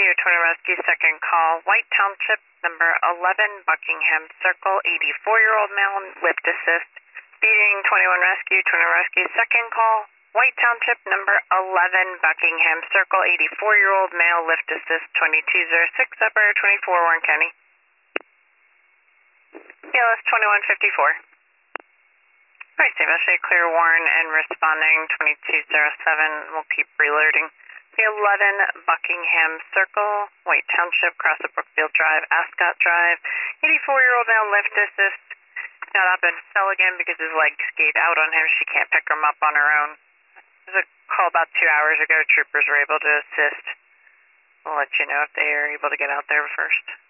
Rescue, 20 Rescue, second call, White Township, number 11, Buckingham Circle, 84-year-old male, lift assist. Speeding, 21 Rescue, 20 Rescue, second call, White Township, number 11, Buckingham Circle, 84-year-old male, lift assist, 2206, upper 24, Warren County. PLS 2154. Alright, Steve, I'll show you clear Warren and responding 2207. We'll keep reloading. The 11 Buckingham Circle, White Township, cross the Brookfield Drive, Ascot Drive. 84-year-old male, lift assist. Got up and fell again because his legs gave out on him. She can't pick him up on her own. There was a call about 2 hours ago. Troopers were able to assist. We'll let you know if they are able to get out there first.